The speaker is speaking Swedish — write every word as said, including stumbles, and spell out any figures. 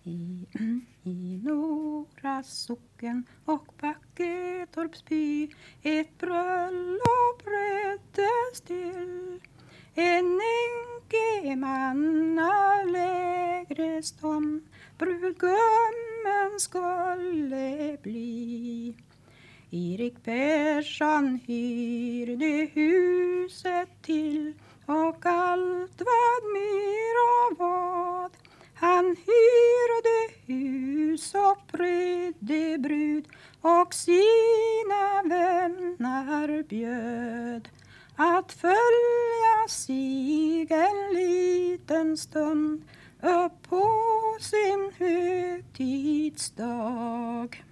I, i Nora socken och Backetorps by ett bröllop röddes till. En enkemanna lägre stånd brudgummen skulle bli. Erik Persson hyrde huset till och allt vad mera vad. Han hyrde hus och prydde brud och sina vänner bjöd att följa sig en liten stund upp på sin högtidsdag.